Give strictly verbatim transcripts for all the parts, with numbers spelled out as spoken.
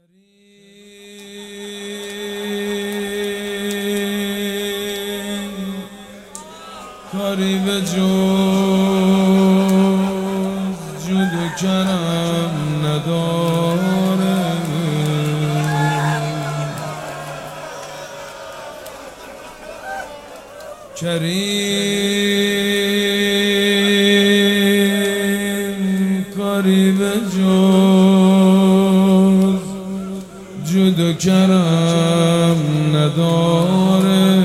کاری به جز جود و کرم نداره، کریم کاری به جز جود و کرم نداره.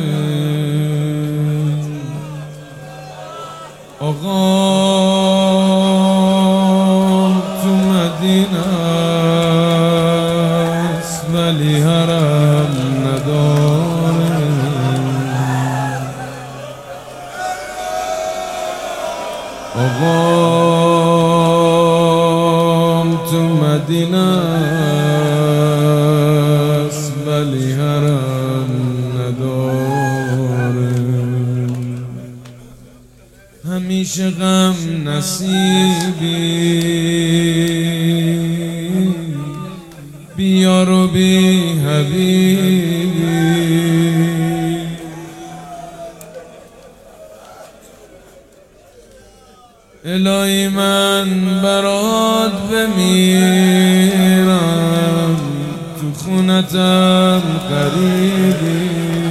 آقا تو مدینه است ولی حرم نداره. آقا تو مدینه است ولی حرم نداره. همیشه غم نصیبی بیار و بی حبیبی، الهی من برات بمیرم تو خونتم قریبی.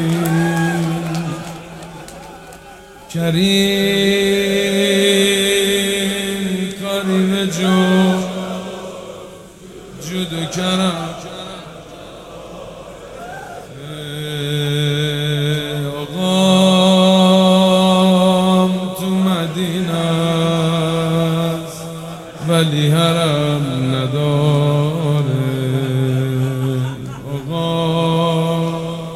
کریم کاری به جز جود و کرم، آقام تو مدینه است ولی حرم نداره. آقا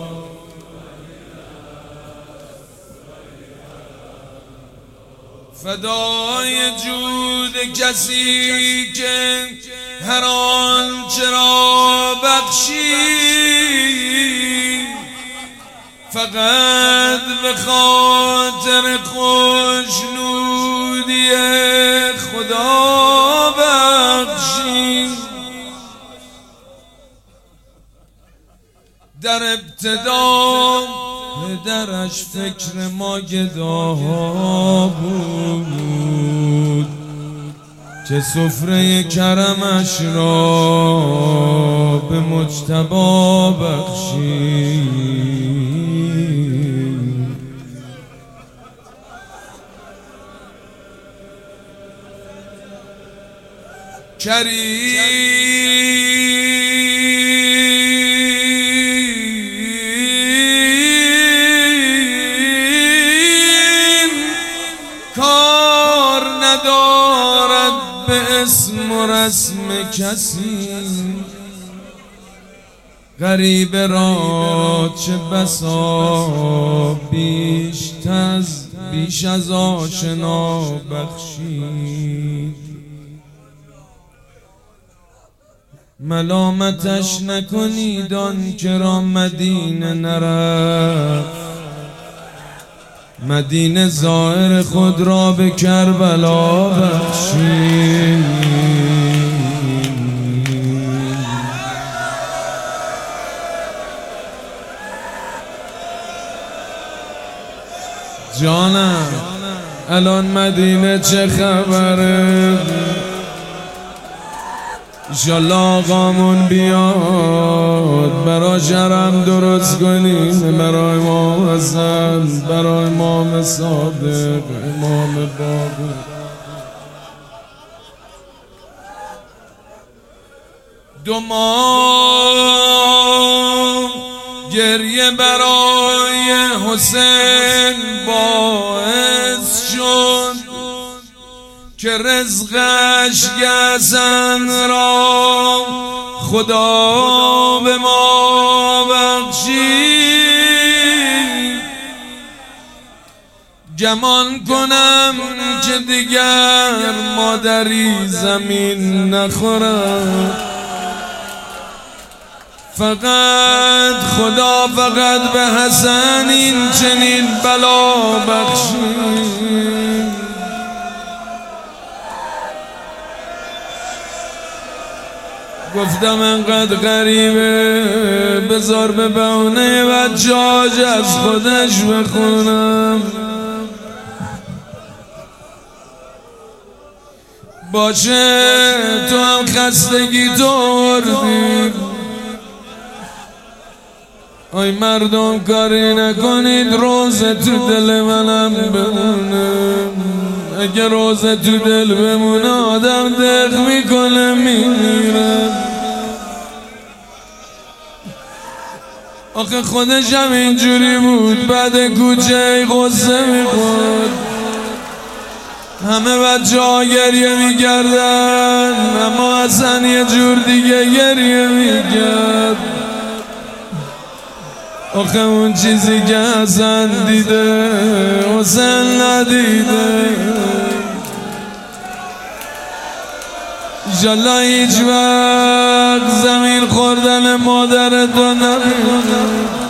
فدای جود کسی که هر آنچه را بخشی فقط به خاطر خوشنودی خدا بخشی. در ابتدا پدرش فکر ما گداها بود که سفره کرمش را به مجتبی بخشی. کریم کار ندارد به اسم و رسم کسی، غریب را چه بسا بیش از بیش از آشنا بخشید. ملامتش نکنید آن که را مدینه نرفت، مدینه ظاهر خود را به کربلا بخشید. جانم الان مدینه چه خبره؟ انشالله آقامون بیاد برای شرم درست کنیم، برای امام حسن، برای امام صادق، امام باقر. دو ماه گریه برای حسین باعث شد که رزقش گزن را خدا به ما بخشید. گمان کنم که دیگر مادری زمین نخورد، فقط خدا فقط به حسن این چنین بلا بخشید. گفتم انقدر غریبه بذار به بهونه بچه‌هاش از خودش بخونم. باشه تو هم خستگی تو آوردی، آی مردم کاری نکنید روزه تو دل منم بمونه. اگه روزه تو دل بمونه آدم دق میکنه میمیره. آخه خودش هم اینجوری بود، بعد کوچه غصه میخورد. همه بچه ها گریه میکردن اما حسن یه جور دیگه گریه میکرد. آخه اون چیزی که حسن دیده حسن ندیده. ایشالله هیچ وقت زمین خوردن مادرتو نبینه.